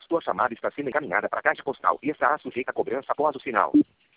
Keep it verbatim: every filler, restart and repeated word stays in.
Sua chamada está sendo encaminhada para a caixa postal e estará sujeita a cobrança após o sinal.